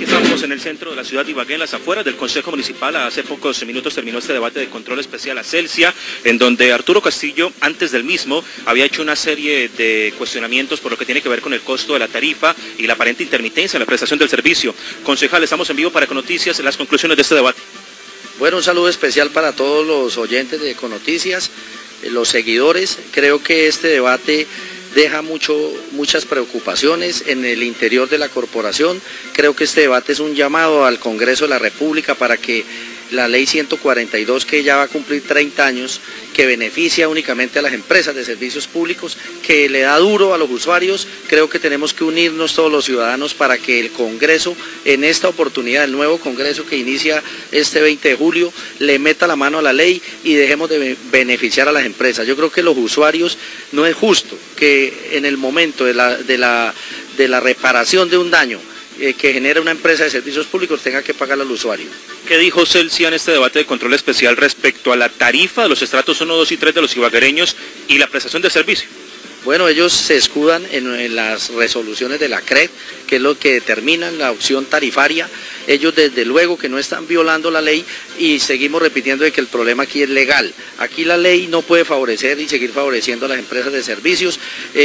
Estamos en el centro de la ciudad de Ibagué, en las afueras del Consejo Municipal. Hace pocos minutos terminó este debate de control especial a Celsia, en donde Arturo Castillo, antes del mismo, había hecho una serie de cuestionamientos por lo que tiene que ver con el costo de la tarifa y la aparente intermitencia en la prestación del servicio. Concejal, estamos en vivo para Econoticias, las conclusiones de este debate. Bueno, un saludo especial para todos los oyentes de Econoticias, los seguidores. Creo que este debate deja muchas preocupaciones en el interior de la corporación. Creo que este debate es un llamado al Congreso de la República para que la ley 142, que ya va a cumplir 30 años, que beneficia únicamente a las empresas de servicios públicos, que le da duro a los usuarios, creo que tenemos que unirnos todos los ciudadanos para que el Congreso, en esta oportunidad, el nuevo Congreso que inicia este 20 de julio, le meta la mano a la ley y dejemos de beneficiar a las empresas. Yo creo que los usuarios, no es justo que en el momento de la reparación de un daño que genera una empresa de servicios públicos tenga que pagar al usuario. ¿Qué dijo Celsia en este debate de control especial respecto a la tarifa de los estratos 1, 2 y 3 de los ibaguereños y la prestación de servicio? Bueno, ellos se escudan en las resoluciones de la CREC, que es lo que determinan la opción tarifaria. Ellos desde luego que no están violando la ley y seguimos repitiendo de que el problema aquí es legal. Aquí la ley no puede favorecer y seguir favoreciendo a las empresas de servicios.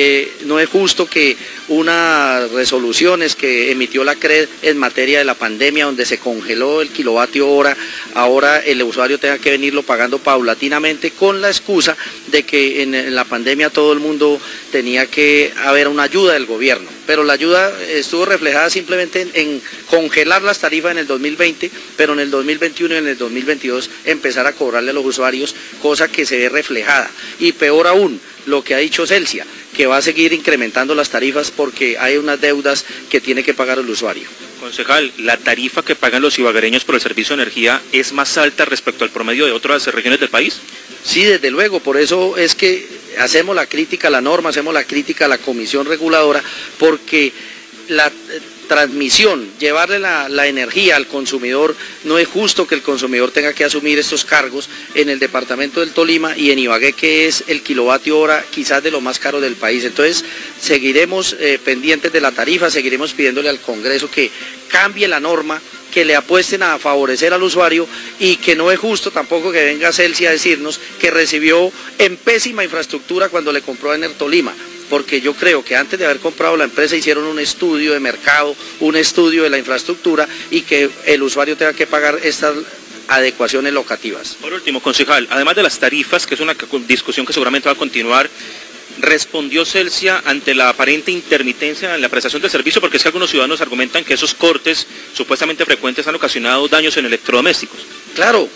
No es justo que unas resoluciones que emitió la CREC en materia de la pandemia, donde se congeló el kilovatio hora, ahora el usuario tenga que venirlo pagando paulatinamente con la excusa de que en la pandemia todo el mundo tenía que haber una ayuda del gobierno, pero la ayuda estuvo reflejada simplemente en congelar las tarifas en el 2020, pero en el 2021 y en el 2022 empezar a cobrarle a los usuarios, cosa que se ve reflejada. Y peor aún, lo que ha dicho Celsia, que va a seguir incrementando las tarifas porque hay unas deudas que tiene que pagar el usuario. Concejal, ¿la tarifa que pagan los ibaguereños por el servicio de energía es más alta respecto al promedio de otras regiones del país? Sí, desde luego, por eso es que hacemos la crítica a la norma, hacemos la crítica a la comisión reguladora, porque la transmisión, llevarle la energía al consumidor, no es justo que el consumidor tenga que asumir estos cargos en el departamento del Tolima y en Ibagué, que es el kilovatio hora quizás de lo más caro del país. Entonces seguiremos pendientes de la tarifa, seguiremos pidiéndole al Congreso que cambie la norma, que le apuesten a favorecer al usuario y que no es justo tampoco que venga Celsia a decirnos que recibió en pésima infraestructura cuando le compró a Enertolima, porque yo creo que antes de haber comprado la empresa hicieron un estudio de mercado, un estudio de la infraestructura y que el usuario tenga que pagar estas adecuaciones locativas. Por último, concejal, además de las tarifas, que es una discusión que seguramente va a continuar, ¿respondió Celsia ante la aparente intermitencia en la prestación de servicio? Porque es que algunos ciudadanos argumentan que esos cortes supuestamente frecuentes han ocasionado daños en electrodomésticos. Claro,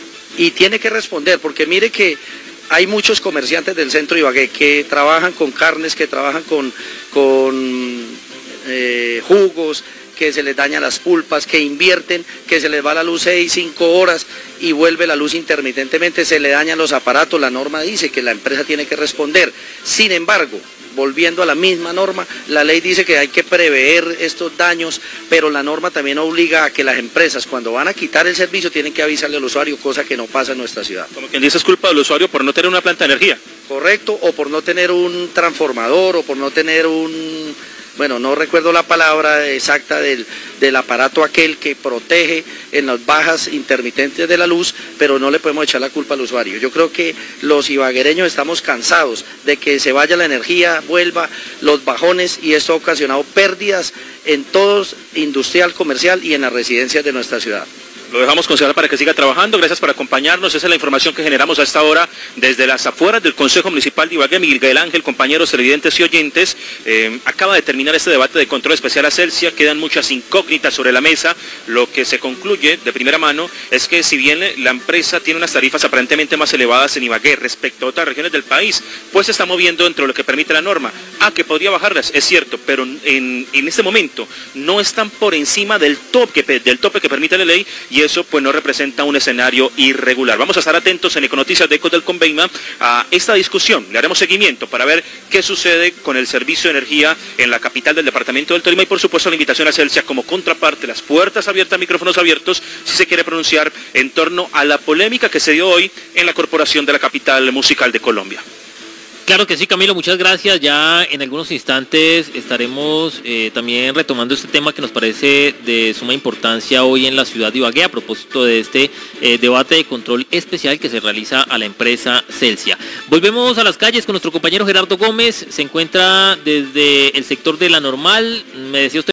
y tiene que responder, porque mire que hay muchos comerciantes del centro de Ibagué que trabajan con carnes, que trabajan con jugos, que se les dañan las pulpas, que invierten, que se les va la luz 6, 5 horas y vuelve la luz intermitentemente, se le dañan los aparatos. La norma dice que la empresa tiene que responder. Sin embargo, volviendo a la misma norma, la ley dice que hay que prever estos daños, pero la norma también obliga a que las empresas, cuando van a quitar el servicio, tienen que avisarle al usuario, cosa que no pasa en nuestra ciudad. Como quien dice, es culpa del usuario por no tener una planta de energía. Correcto, o por no tener un transformador, o por no tener bueno, no recuerdo la palabra exacta del aparato aquel que protege en las bajas intermitentes de la luz, pero no le podemos echar la culpa al usuario. Yo creo que los ibaguereños estamos cansados de que se vaya la energía, vuelva los bajones, y esto ha ocasionado pérdidas en todo industrial, comercial y en las residencias de nuestra ciudad. Lo dejamos, concejal, para que siga trabajando. Gracias por acompañarnos. Esa es la información que generamos a esta hora desde las afueras del Consejo Municipal de Ibagué. Miguel Ángel, compañeros televidentes y oyentes, acaba de terminar este debate de control especial a Celsia. Quedan muchas incógnitas sobre la mesa. Lo que se concluye de primera mano es que si bien la empresa tiene unas tarifas aparentemente más elevadas en Ibagué respecto a otras regiones del país, pues se está moviendo dentro de lo que permite la norma. Que podría bajarlas, es cierto, pero en este momento no están por encima del tope que permite la ley, y eso pues no representa un escenario irregular. Vamos a estar atentos en Econoticias de Ecos del Conveima a esta discusión. Le haremos seguimiento para ver qué sucede con el servicio de energía en la capital del departamento del Tolima, y por supuesto la invitación a Celsia como contraparte, las puertas abiertas, micrófonos abiertos, si se quiere pronunciar en torno a la polémica que se dio hoy en la corporación de la capital musical de Colombia. Claro que sí, Camilo, muchas gracias. Ya en algunos instantes estaremos también retomando este tema que nos parece de suma importancia hoy en la ciudad de Ibagué, a propósito de este debate de control especial que se realiza a la empresa Celsia. Volvemos a las calles con nuestro compañero Gerardo Gómez, se encuentra desde el sector de La Normal. Me decía usted